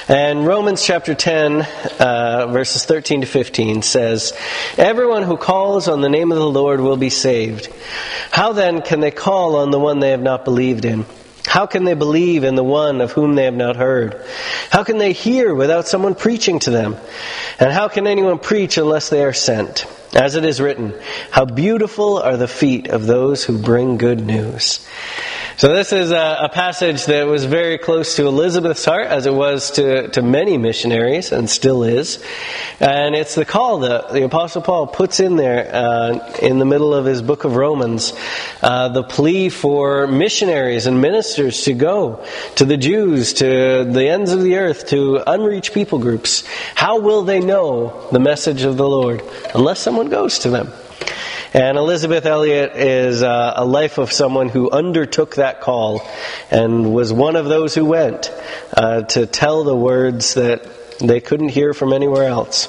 And Romans chapter 10, verses 13 to 15 says, "Everyone who calls on the name of the Lord will be saved. How then can they call on the one they have not believed in? How can they believe in the one of whom they have not heard? How can they hear without someone preaching to them? And how can anyone preach unless they are sent? As it is written, how beautiful are the feet of those who bring good news." So this is a passage that was very close to Elizabeth's heart, as it was to many missionaries, and still is. And it's the call that the Apostle Paul puts in there in the middle of his book of Romans, the plea for missionaries and ministers to go to the Jews, to the ends of the earth, to unreached people groups. How will they know the message of the Lord unless someone goes to them? And Elisabeth Elliot is a life of someone who undertook that call and was one of those who went to tell the words that they couldn't hear from anywhere else.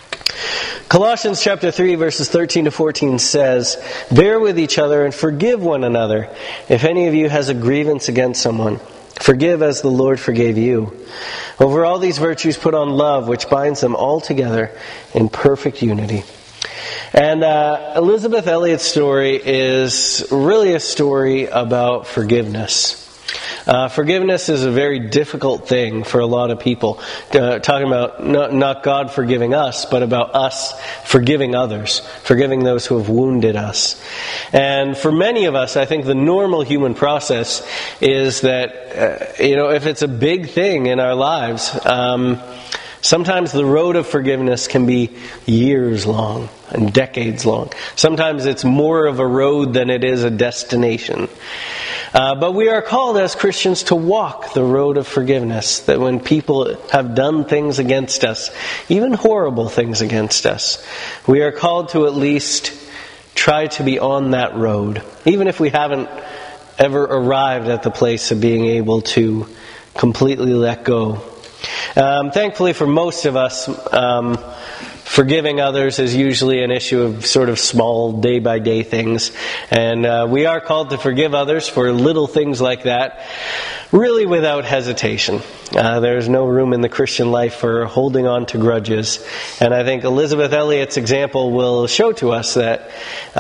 Colossians chapter 3 verses 13 to 14 says, "Bear with each other and forgive one another. If any of you has a grievance against someone, forgive as the Lord forgave you. Over all these virtues put on love, which binds them all together in perfect unity." And Elisabeth Elliot's story is really a story about forgiveness. Forgiveness is a very difficult thing for a lot of people. Talking about not God forgiving us, but about us forgiving others, forgiving those who have wounded us. And for many of us, I think the normal human process is that, if it's a big thing in our lives, sometimes the road of forgiveness can be years long and decades long. Sometimes it's more of a road than it is a destination. But we are called as Christians to walk the road of forgiveness. That when people have done things against us, even horrible things against us, we are called to at least try to be on that road, even if we haven't ever arrived at the place of being able to completely let go. Thankfully for most of us, forgiving others is usually an issue of sort of small day-by-day things. And we are called to forgive others for little things like that, really without hesitation. There's no room in the Christian life for holding on to grudges. And I think Elisabeth Elliot's example will show to us that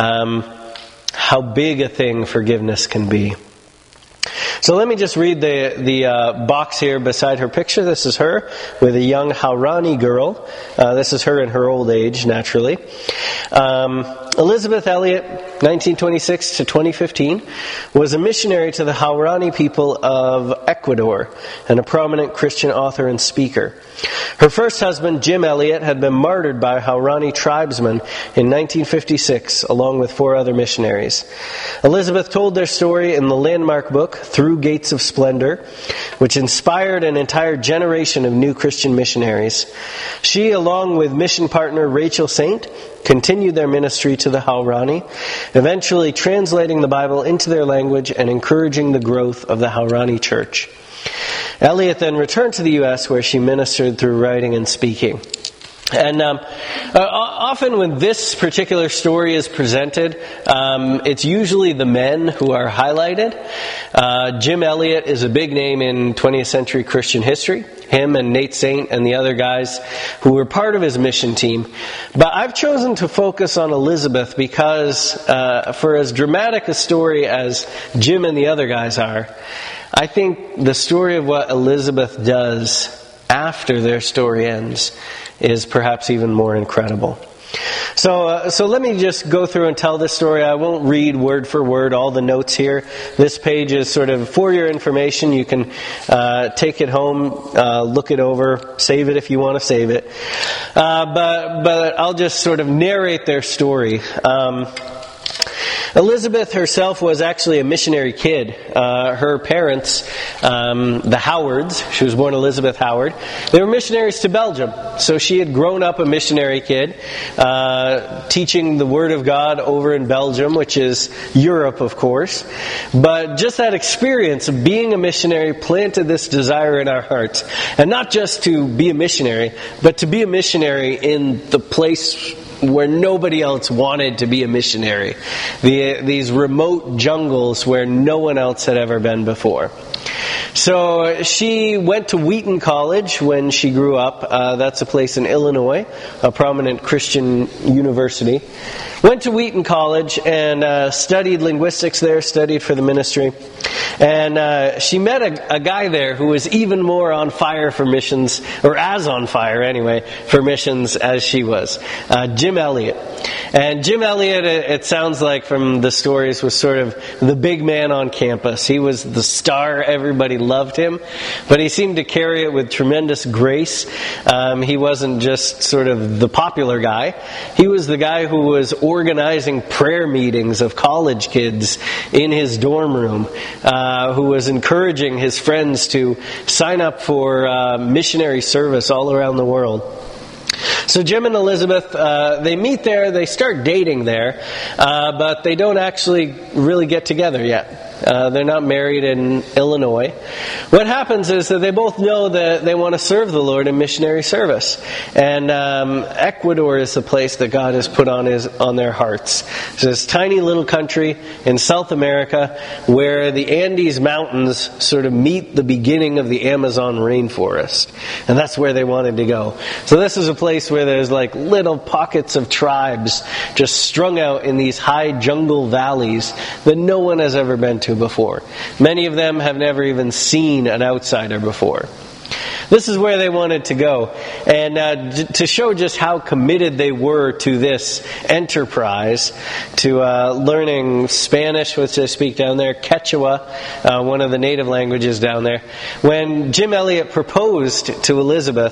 how big a thing forgiveness can be. So let me just read the box here beside her picture. This is her with a young Haurani girl. This is her in her old age, naturally. Elisabeth Elliot, 1926 to 2015, was a missionary to the Haurani people of Ecuador and a prominent Christian author and speaker. Her first husband, Jim Elliot, had been martyred by Haurani tribesmen in 1956, along with 4 other missionaries. Elisabeth told their story in the landmark book, Through Gates of Splendor, which inspired an entire generation of new Christian missionaries. She, along with mission partner Rachel Saint, continued their ministry to the Haurani, eventually translating the Bible into their language and encouraging the growth of the Haurani church. Elliot then returned to the U.S., where she ministered through writing and speaking. And often when this particular story is presented, it's usually the men who are highlighted. Jim Elliot is a big name in 20th century Christian history. Him and Nate Saint and the other guys who were part of his mission team. But I've chosen to focus on Elisabeth because for as dramatic a story as Jim and the other guys are, I think the story of what Elisabeth does after their story ends is perhaps even more incredible. So let me just go through and tell this story. I won't read word for word all the notes here. This page is sort of for your information. You can take it home, look it over, save it if you want to save it. But I'll just sort of narrate their story. Elisabeth herself was actually a missionary kid. Her parents, the Howards, she was born Elizabeth Howard, they were missionaries to Belgium. So she had grown up a missionary kid, teaching the Word of God over in Belgium, which is Europe, of course. But just that experience of being a missionary planted this desire in our hearts. And not just to be a missionary, but to be a missionary in the place where nobody else wanted to be a missionary. These remote jungles where no one else had ever been before. So she went to Wheaton College when she grew up. That's a place in Illinois, a prominent Christian university. Went to Wheaton College and studied linguistics there, studied for the ministry. And she met a guy there who was even more on fire for missions, or as on fire anyway, for missions as she was. Jim Elliot. And Jim Elliot, it sounds like from the stories, was sort of the big man on campus. He was the star. Everybody loved him. But he seemed to carry it with tremendous grace. He wasn't just sort of the popular guy. He was the guy who was organizing prayer meetings of college kids in his dorm room, who was encouraging his friends to sign up for missionary service all around the world. So Jim and Elizabeth, they meet there, they start dating there, but they don't actually really get together yet. They're not married in Illinois. What happens is that they both know that they want to serve the Lord in missionary service. And Ecuador is the place that God has put on their hearts. It's this tiny little country in South America where the Andes Mountains sort of meet the beginning of the Amazon rainforest. And that's where they wanted to go. So this is a place where there's like little pockets of tribes just strung out in these high jungle valleys that no one has ever been to before. Many of them have never even seen an outsider before. This is where they wanted to go. And to show just how committed they were to this enterprise, to learning Spanish, which they speak down there, Quechua, one of the native languages down there. When Jim Elliot proposed to Elizabeth,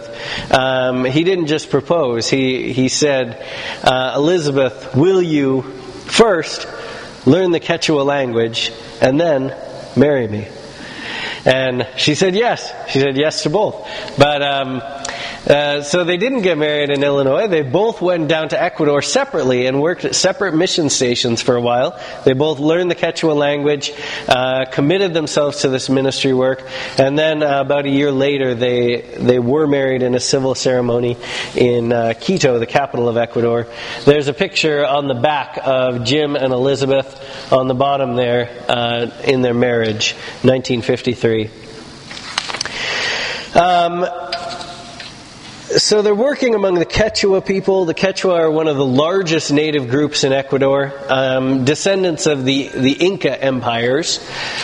he didn't just propose. He said, Elizabeth, will you first learn the Quechua language and then marry me? And she said yes. She said yes to both. But so they didn't get married in Illinois. They both went down to Ecuador separately and worked at separate mission stations for a while. They both learned the Quechua language, committed themselves to this ministry work, and then about a year later they were married in a civil ceremony in Quito, the capital of Ecuador. There's a picture on the back of Jim and Elizabeth on the bottom there in their marriage, 1953. So they're working among the Quechua people. The Quechua are one of the largest native groups in Ecuador, descendants of the Inca empires.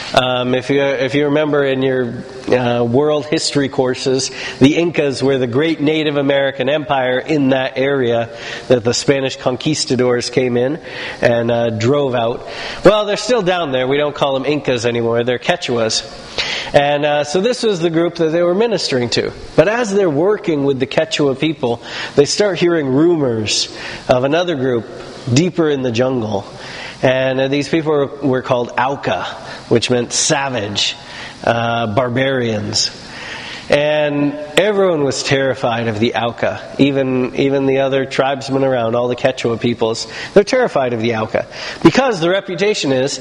If you remember in your world history courses, the Incas were the great Native American empire in that area that the Spanish conquistadors came in and drove out. Well, they're still down there. We don't call them Incas anymore. They're Quechuas. And so this was the group that they were ministering to. But as they're working with the Quechua people, they start hearing rumors of another group deeper in the jungle. And these people were called Auca, which meant savage, barbarians. And everyone was terrified of the Auca. Even the other tribesmen around, all the Quechua peoples, they're terrified of the Auca. Because the reputation is...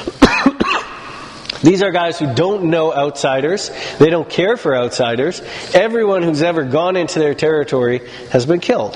These are guys who don't know outsiders. They don't care for outsiders. Everyone who's ever gone into their territory has been killed.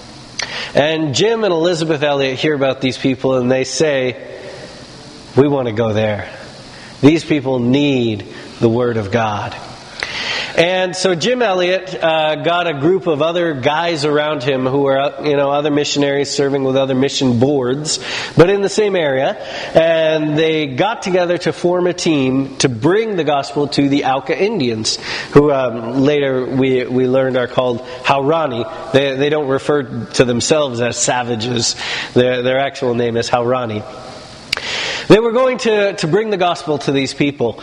And Jim and Elizabeth Elliot hear about these people and they say, we want to go there. These people need the Word of God. And so Jim Elliot got a group of other guys around him who were, other missionaries serving with other mission boards, but in the same area. And they got together to form a team to bring the gospel to the Auca Indians, who later we learned are called Haurani. They don't refer to themselves as savages. Their actual name is Haurani. They were going to bring the gospel to these people.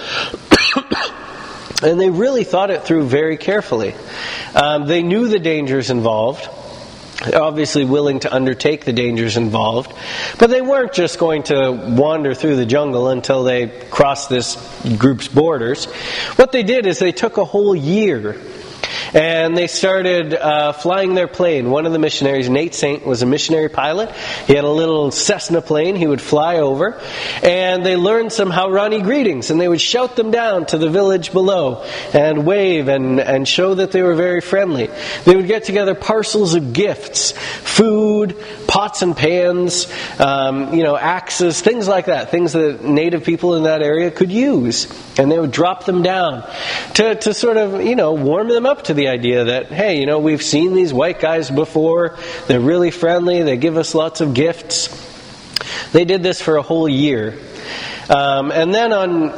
And they really thought it through very carefully. They knew the dangers involved, obviously willing to undertake the dangers involved, but they weren't just going to wander through the jungle until they crossed this group's borders. What they did is they took a whole year And they started flying their plane. One of the missionaries, Nate Saint, was a missionary pilot. He had a little Cessna plane he would fly over. And they learned some Haurani greetings, and they would shout them down to the village below and wave and show that they were very friendly. They would get together parcels of gifts, food, pots and pans, axes, things like that, things that native people in that area could use. And they would drop them down to sort of, warm them up to the idea that, hey, we've seen these white guys before. They're really friendly. They give us lots of gifts. They did this for a whole year. And then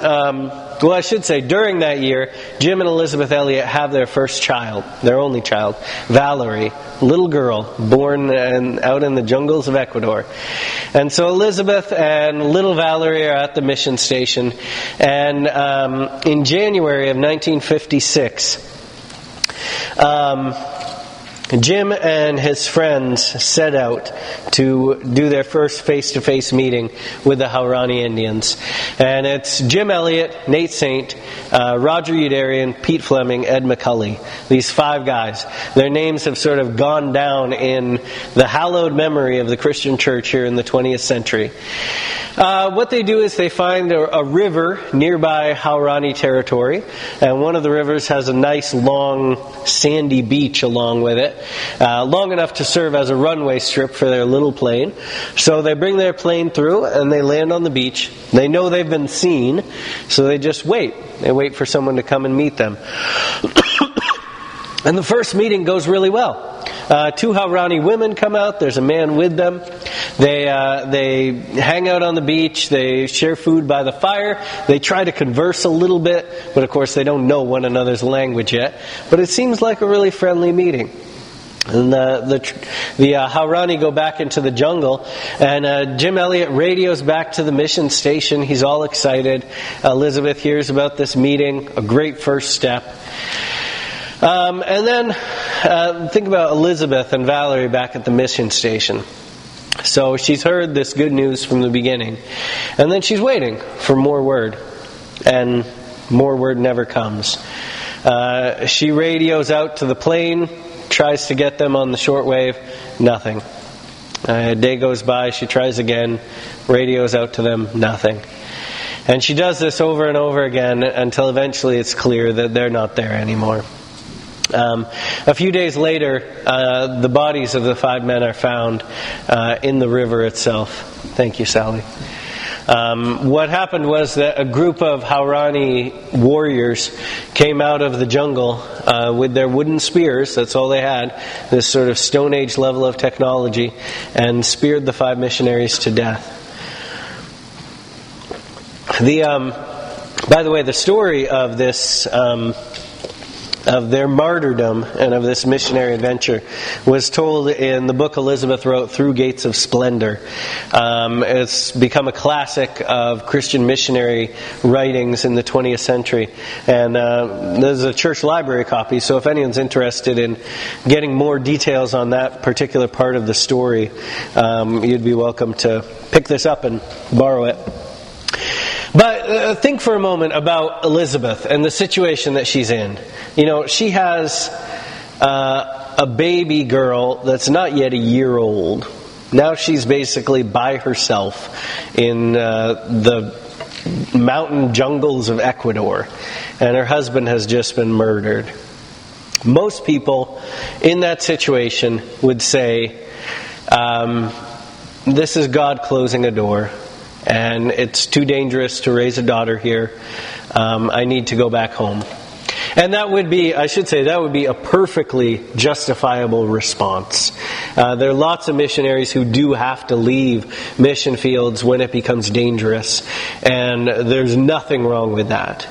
during that year, Jim and Elizabeth Elliot have their first child, their only child, Valerie, little girl, born out in the jungles of Ecuador. And so Elizabeth and little Valerie are at the mission station. And in January of 1956, Jim and his friends set out to do their first face-to-face meeting with the Haurani Indians. And it's Jim Elliot, Nate Saint, Roger Youderian, Pete Fleming, Ed McCully. These 5 guys. Their names have sort of gone down in the hallowed memory of the Christian church here in the 20th century. What they do is they find a river nearby Haurani territory, and one of the rivers has a nice long sandy beach along with it, long enough to serve as a runway strip for their little plane. So they bring their plane through and they land on the beach. They know they've been seen, so they just wait. They wait for someone to come and meet them. And the first meeting goes really well. 2 Haurani women come out. There's a man with them. They hang out on the beach. They share food by the fire. They try to converse a little bit, but of course they don't know one another's language yet. But it seems like a really friendly meeting. And the Haurani go back into the jungle, and Jim Elliot radios back to the mission station. He's all excited. Elizabeth hears about this meeting, a great first step. And then think about Elizabeth and Valerie back at the mission station. So she's heard this good news from the beginning. And then she's waiting for more word. And more word never comes. She radios out to the plane, tries to get them on the shortwave. Nothing. A day goes by, she tries again, radios out to them. Nothing. And she does this over and over again until eventually it's clear that they're not there anymore. A few days later, the bodies of the 5 men are found in the river itself. Thank you, Sally. What happened was that a group of Haurani warriors came out of the jungle with their wooden spears, that's all they had, this sort of Stone Age level of technology, and speared the 5 missionaries to death. By the way, the story of this of their martyrdom and of this missionary adventure was told in the book Elizabeth wrote, Through Gates of Splendor. It's become a classic of Christian missionary writings in the 20th century. And there's a church library copy, so if anyone's interested in getting more details on that particular part of the story, you'd be welcome to pick this up and borrow it. But think for a moment about Elizabeth and the situation that she's in. She has a baby girl that's not yet a year old. Now she's basically by herself in the mountain jungles of Ecuador. And her husband has just been murdered. Most people in that situation would say, this is God closing a door. And it's too dangerous to raise a daughter here. I need to go back home. And that would be a perfectly justifiable response. There are lots of missionaries who do have to leave mission fields when it becomes dangerous. And there's nothing wrong with that.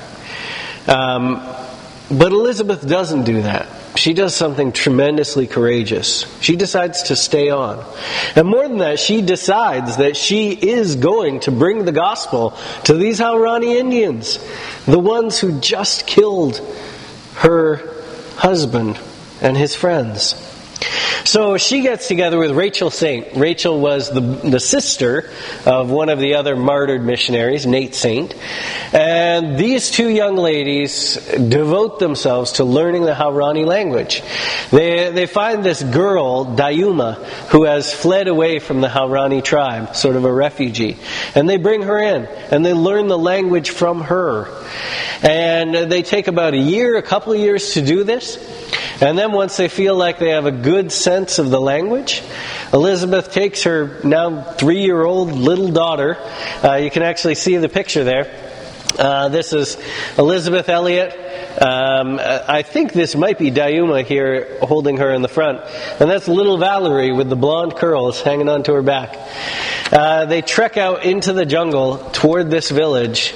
But Elizabeth doesn't do that. She does something tremendously courageous. She decides to stay on. And more than that, she decides that she is going to bring the gospel to these Haurani Indians, the ones who just killed her husband and his friends. So she gets together with Rachel Saint. Rachel was the sister of one of the other martyred missionaries, Nate Saint. And these two young ladies devote themselves to learning the Haurani language. They find this girl, Dayuma, who has fled away from the Haurani tribe, sort of a refugee. And they bring her in, and they learn the language from her. And they take about a couple of years to do this. And then once they feel like they have a good sense of the language, Elizabeth takes her now 3-year-old little daughter. You can actually see the picture there. This is Elizabeth Elliot. I think this might be Dayuma here holding her in the front. And that's little Valerie with the blonde curls hanging onto her back. They trek out into the jungle toward this village.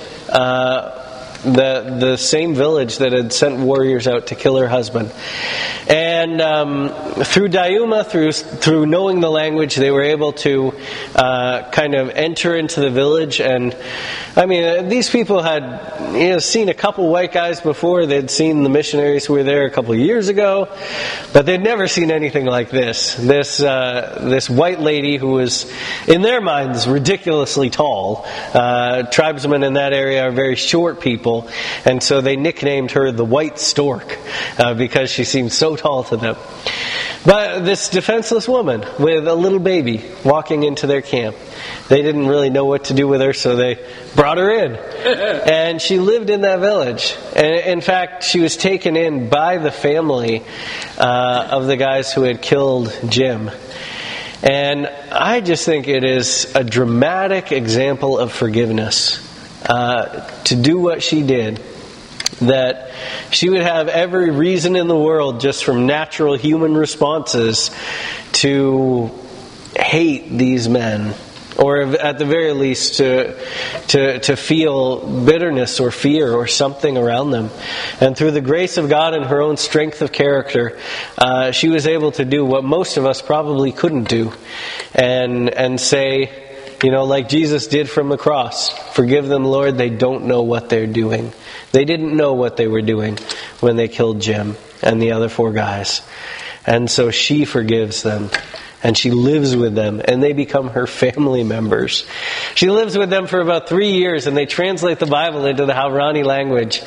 The same village that had sent warriors out to kill her husband. And through Dayuma, through knowing the language, they were able to kind of enter into the village. And I mean, these people had seen a couple white guys before. They'd seen the missionaries who were there a couple of years ago, but they'd never seen anything like this. This white lady who was, in their minds, ridiculously tall. Tribesmen in that area are very short people. And so they nicknamed her the White Stork because she seemed so tall to them. But this defenseless woman with a little baby walking into their camp, they didn't really know what to do with her, so they brought her in. And she lived in that village. And in fact, she was taken in by the family of the guys who had killed Jim. And I just think it is a dramatic example of forgiveness. To do what she did, that she would have every reason in the world, just from natural human responses, to hate these men, or at the very least to feel bitterness or fear or something around them. And through the grace of God and her own strength of character, she was able to do what most of us probably couldn't do, and say, like Jesus did from the cross, "Forgive them, Lord, they don't know what they're doing." They didn't know what they were doing when they killed Jim and the other 4 guys. And so she forgives them. And she lives with them, and they become her family members. She lives with them for about 3 years, and they translate the Bible into the Haurani language.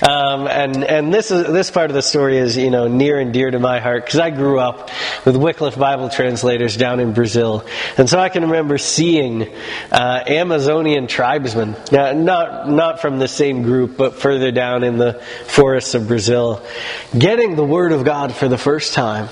And this part of the story is near and dear to my heart, because I grew up with Wycliffe Bible translators down in Brazil, and so I can remember seeing Amazonian tribesmen, not from the same group, but further down in the forests of Brazil, getting the Word of God for the first time.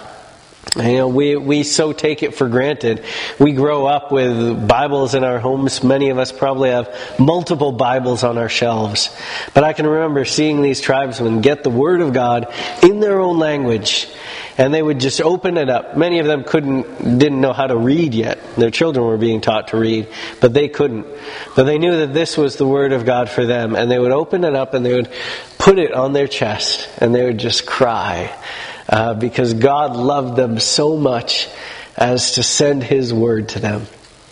We so take it for granted. We grow up with Bibles in our homes. Many of us probably have multiple Bibles on our shelves. But I can remember seeing these tribesmen get the Word of God in their own language. And they would just open it up. Many of them didn't know how to read yet. Their children were being taught to read, but they couldn't. But they knew that this was the Word of God for them. And they would open it up and they would put it on their chest. And they would just cry. Because God loved them so much as to send His Word to them.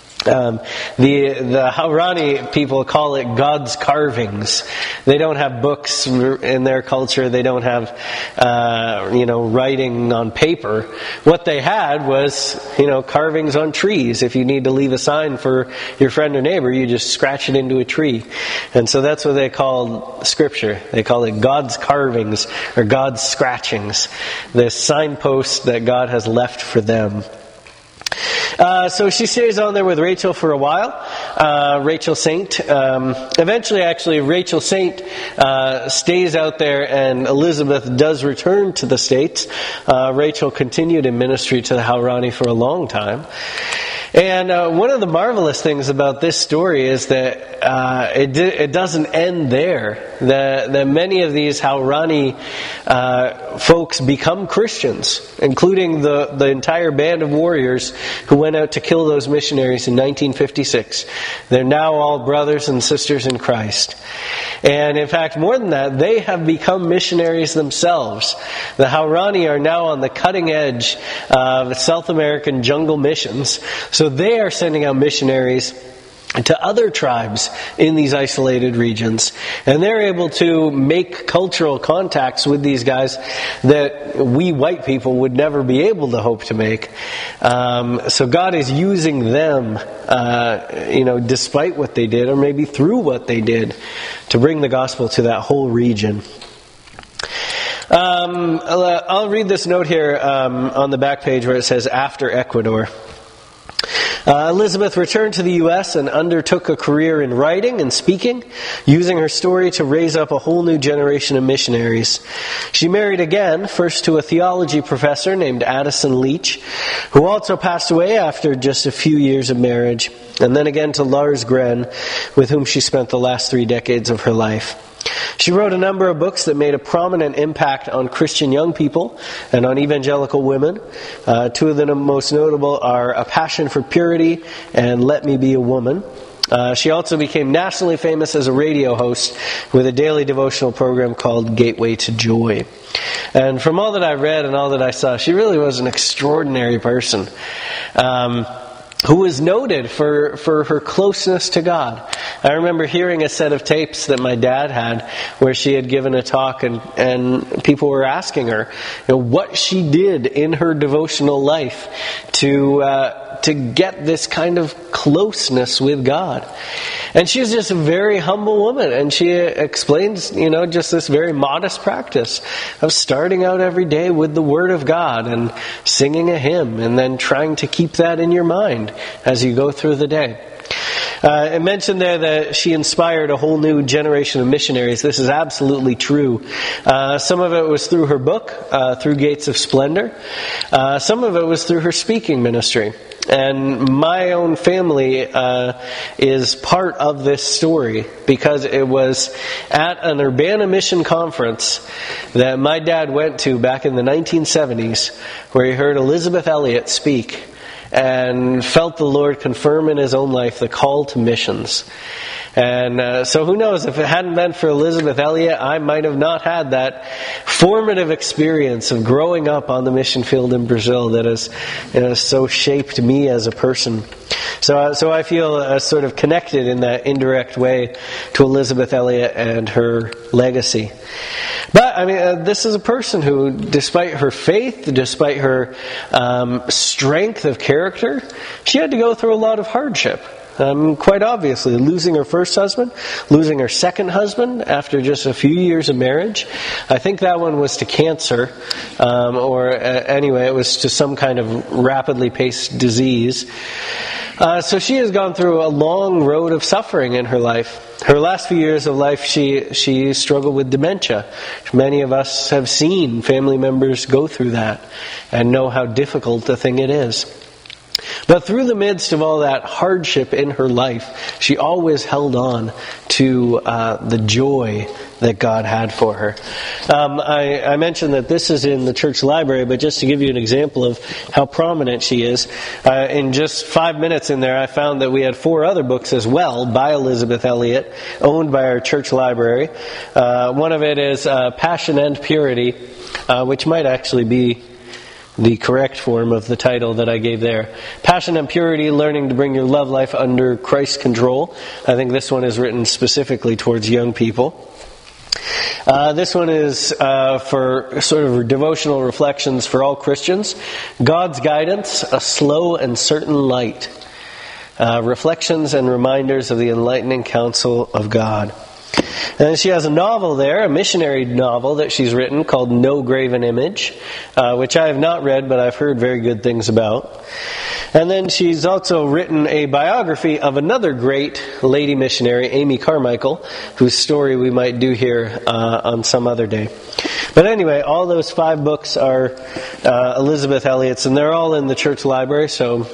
The Haurani people call it God's carvings. They don't have books in their culture. They don't have, writing on paper. What they had was, carvings on trees. If you need to leave a sign for your friend or neighbor, you just scratch it into a tree. And so that's what they call Scripture. They call it God's carvings or God's scratchings. The signpost that God has left for them. So she stays on there with Rachel for a while, Rachel Saint. Eventually, actually, Rachel Saint stays out there, and Elizabeth does return to the States. Rachel continued in ministry to the Haurani for a long time. And one of the marvelous things about this story is that it doesn't end there. That many of these Haurani folks become Christians, including the entire band of warriors who went out to kill those missionaries in 1956. They're now all brothers and sisters in Christ. And in fact, more than that, they have become missionaries themselves. The Haurani are now on the cutting edge of South American jungle missions. So they are sending out missionaries to other tribes in these isolated regions. And they're able to make cultural contacts with these guys that we white people would never be able to hope to make. So God is using them, despite what they did, or maybe through what they did, to bring the gospel to that whole region. I'll read this note here on the back page where it says, after Ecuador. Elizabeth returned to the U.S. and undertook a career in writing and speaking, using her story to raise up a whole new generation of missionaries. She married again, first to a theology professor named Addison Leach, who also passed away after just a few years of marriage, and then again to Lars Gren, with whom she spent the last 3 decades of her life. She wrote a number of books that made a prominent impact on Christian young people and on evangelical women. 2 of the most notable are A Passion for Purity and Let Me Be a Woman. She also became nationally famous as a radio host with a daily devotional program called Gateway to Joy. And from all that I read and all that I saw, she really was an extraordinary person. Who was noted for her closeness to God. I remember hearing a set of tapes that my dad had where she had given a talk and people were asking her what she did in her devotional life to get this kind of closeness with God. And she was just a very humble woman, and she explains, just this very modest practice of starting out every day with the Word of God and singing a hymn and then trying to keep that in your mind as you go through the day. I mentioned there that she inspired a whole new generation of missionaries. This is absolutely true. Some of it was through her book, Through Gates of Splendor. Some of it was through her speaking ministry. And my own family is part of this story because it was at an Urbana Mission conference that my dad went to back in the 1970s where he heard Elisabeth Elliot speak and felt the Lord confirm in his own life the call to missions. And so who knows, if it hadn't been for Elisabeth Elliot, I might have not had that formative experience of growing up on the mission field in Brazil that has so shaped me as a person. So I feel sort of connected in that indirect way to Elisabeth Elliot and her legacy. But, this is a person who, despite her faith, despite her strength of character, she had to go through a lot of hardship. Quite obviously, losing her first husband, losing her second husband after just a few years of marriage. I think that one was to cancer, anyway, it was to some kind of rapidly paced disease. So she has gone through a long road of suffering in her life. Her last few years of life, she struggled with dementia. Many of us have seen family members go through that and know how difficult a thing it is. But through the midst of all that hardship in her life, she always held on to the joy that God had for her. I mentioned that this is in the church library, but just to give you an example of how prominent she is, in just 5 minutes in there, I found that we had 4 other books as well by Elisabeth Elliot, owned by our church library. One of it is Passion and Purity, which might actually be the correct form of the title that I gave there. Passion and Purity, Learning to Bring Your Love Life Under Christ's Control. I think this one is written specifically towards young people. This one is for sort of devotional reflections for all Christians. God's Guidance, A Slow and Certain Light. Reflections and reminders of the enlightening counsel of God. And she has a novel there, a missionary novel that she's written called No Graven Image, which I have not read, but I've heard very good things about. And then she's also written a biography of another great lady missionary, Amy Carmichael, whose story we might do here on some other day. But anyway, all those 5 books are Elisabeth Elliot's, and they're all in the church library, so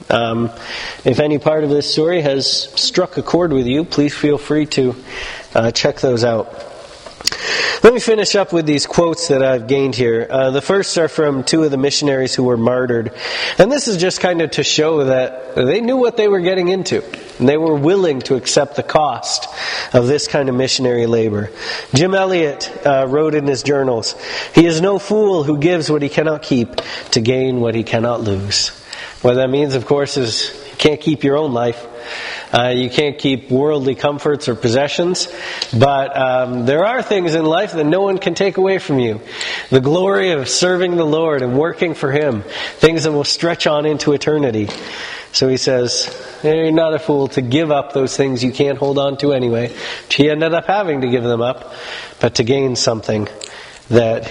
if any part of this story has struck a chord with you, please feel free to check those out. Let me finish up with these quotes that I've gained here. The first are from 2 of the missionaries who were martyred. And this is just kind of to show that they knew what they were getting into. And they were willing to accept the cost of this kind of missionary labor. Jim Elliot wrote in his journals, "He is no fool who gives what he cannot keep to gain what he cannot lose." What that means, of course, is you can't keep your own life. You can't keep worldly comforts or possessions, but there are things in life that no one can take away from you. The glory of serving the Lord and working for Him, things that will stretch on into eternity. So he says, you're not a fool to give up those things you can't hold on to anyway. He ended up having to give them up, but to gain something that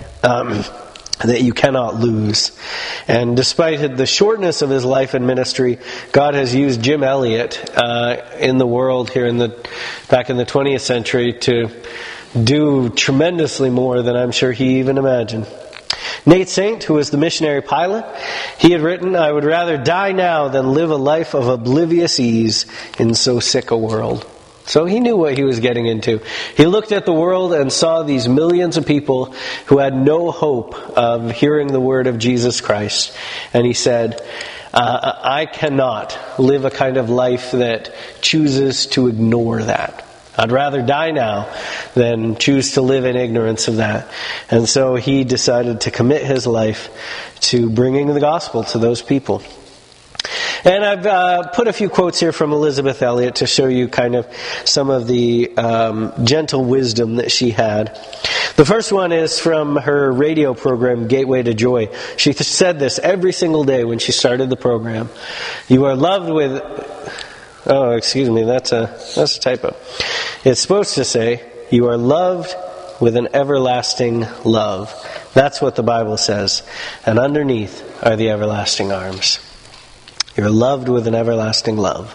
you cannot lose. And despite the shortness of his life and ministry, God has used Jim Elliot in the world here back in the 20th century to do tremendously more than I'm sure he even imagined. Nate Saint, who was the missionary pilot, he had written, "I would rather die now than live a life of oblivious ease in so sick a world." So he knew what he was getting into. He looked at the world and saw these millions of people who had no hope of hearing the word of Jesus Christ. And he said, I cannot live a kind of life that chooses to ignore that. I'd rather die now than choose to live in ignorance of that. And so he decided to commit his life to bringing the gospel to those people. And I've put a few quotes here from Elisabeth Elliot to show you kind of some of the gentle wisdom that she had. The first one is from her radio program, Gateway to Joy. She said this every single day when she started the program. You are loved with... Oh, excuse me, that's a typo. It's supposed to say, you are loved with an everlasting love. That's what the Bible says. And underneath are the everlasting arms. You're loved with an everlasting love.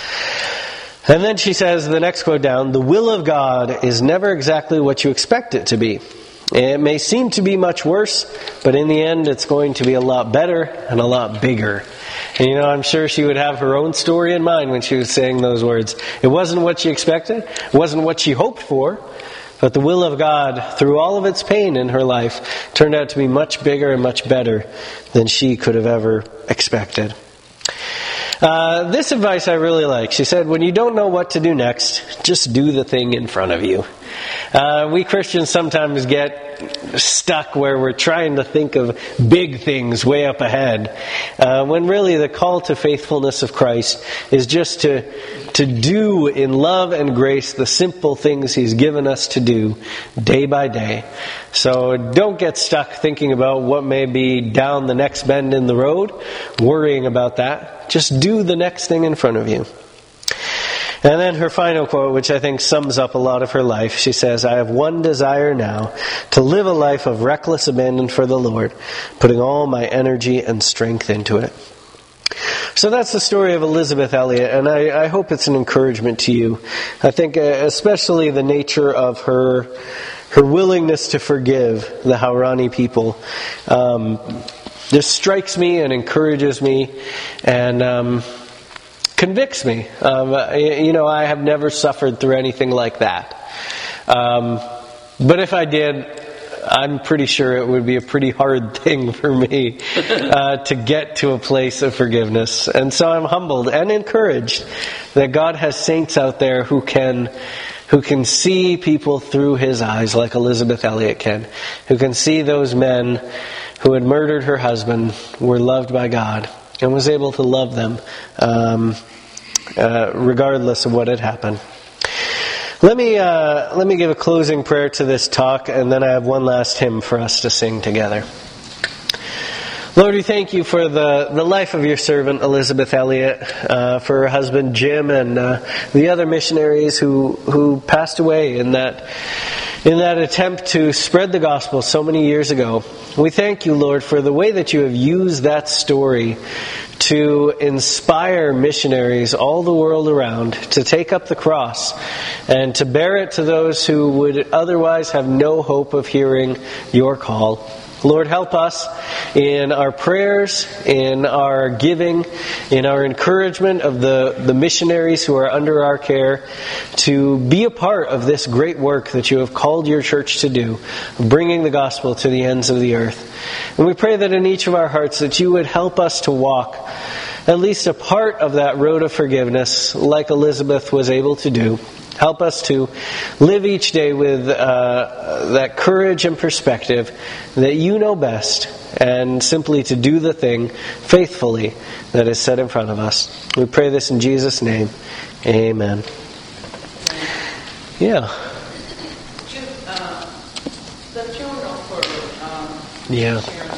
And then she says, the next quote down, the will of God is never exactly what you expect it to be. It may seem to be much worse, but in the end it's going to be a lot better and a lot bigger. And I'm sure she would have her own story in mind when she was saying those words. It wasn't what she expected. It wasn't what she hoped for. But the will of God, through all of its pain in her life, turned out to be much bigger and much better than she could have ever expected. This advice I really like. She said, when you don't know what to do next, just do the thing in front of you. We Christians sometimes get stuck where we're trying to think of big things way up ahead, when really the call to faithfulness of Christ is just to do in love and grace the simple things He's given us to do day by day. So don't get stuck thinking about what may be down the next bend in the road, worrying about that. Just do the next thing in front of you. And then her final quote, which I think sums up a lot of her life, she says, I have one desire now, to live a life of reckless abandon for the Lord, putting all my energy and strength into it. So that's the story of Elisabeth Elliot, and I hope it's an encouragement to you. I think especially the nature of her willingness to forgive the Haurani people just strikes me and encourages me and convicts me. I have never suffered through anything like that. But if I did, I'm pretty sure it would be a pretty hard thing for me to get to a place of forgiveness. And so I'm humbled and encouraged that God has saints out there who can see people through His eyes like Elisabeth Elliot can, who can see those men who had murdered her husband were loved by God and was able to love them regardless of what had happened. Let me give a closing prayer to this talk, and then I have one last hymn for us to sing together. Lord, we thank you for the life of your servant Elisabeth Elliot, for her husband Jim, and the other missionaries who passed away in that attempt to spread the gospel so many years ago. We thank you, Lord, for the way that you have used that story to inspire missionaries all the world around to take up the cross and to bear it to those who would otherwise have no hope of hearing your call. Lord, help us in our prayers, in our giving, in our encouragement of the missionaries who are under our care to be a part of this great work that you have called your church to do, bringing the gospel to the ends of the earth. And we pray that in each of our hearts that you would help us to walk at least a part of that road of forgiveness like Elisabeth was able to do. Help us to live each day with that courage and perspective that you know best, and simply to do the thing faithfully that is set in front of us. We pray this in Jesus' name. Amen. Yeah. The funeral for Yeah. Sharon